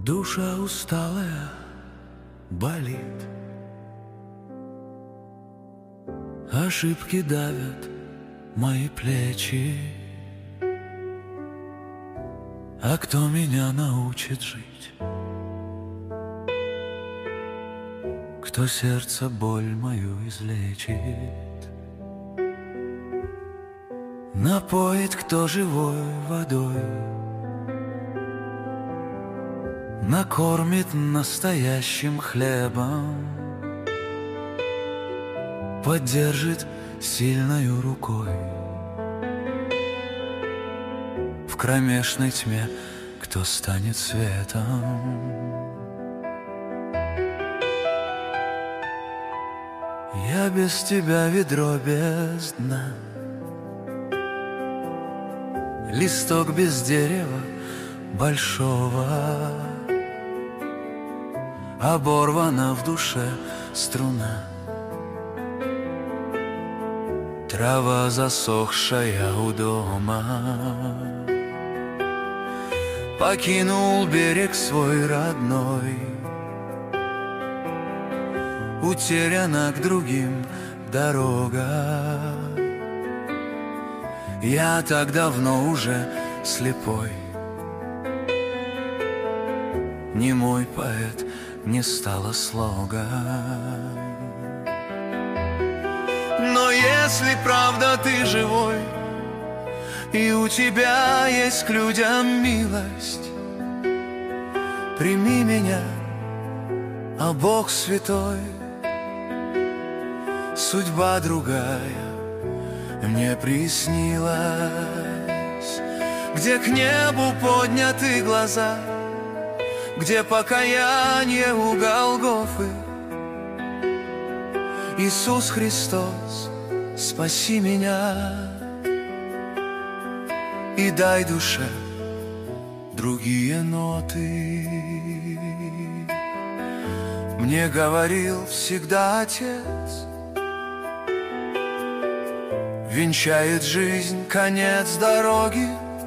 Душа усталая болит, ошибки давят мои плечи. А кто меня научит жить? Кто сердце боль мою излечит? Напоит кто живой водой, накормит настоящим хлебом, поддержит сильною рукой. В кромешной тьме кто станет светом? Я без тебя ведро без дна, листок без дерева большого, оборвана в душе струна, трава засохшая у дома. Покинул берег свой родной, утеряна к другим дорога. Я так давно уже слепой, немой поэт, не стало слога. Но если правда ты живой, и у тебя есть к людям милость, прими меня, а Бог святой. Судьба другая мне приснилась, где к небу подняты глаза, где покаяние у Голгофы. Иисус Христос, спаси меня и дай душе другие ноты. Мне говорил всегда Отец, венчает жизнь конец дороги.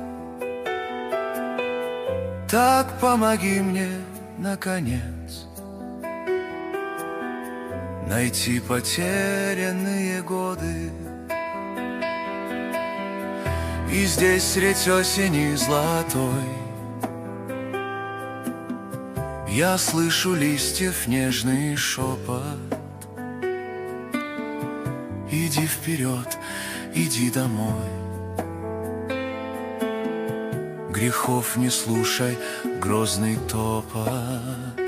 Так помоги мне, наконец, найти потерянные годы. И здесь средь осени золотой я слышу листьев нежный шепот. Иди вперед, иди домой, грехов не слушай, грозный топот.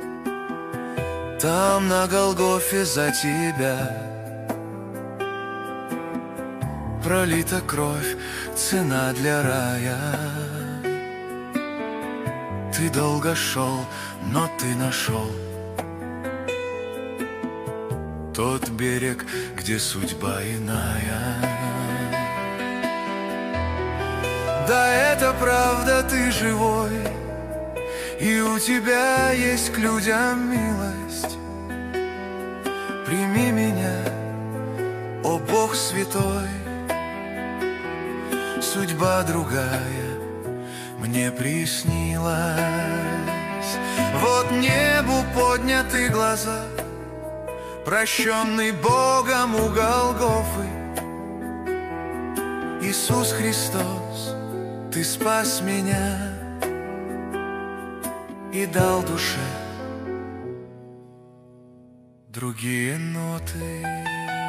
Там на Голгофе за тебя пролита кровь, цена для рая. Ты долго шел, но ты нашел тот берег, где судьба иная. Да, это правда, ты живой, и у тебя есть к людям милость. Прими меня, о Бог святой. Судьба другая мне приснилась. Вот небу подняты глаза, прощенный Богом у Голгофы. Иисус Христос, ты спас меня и дал душе другие ноты.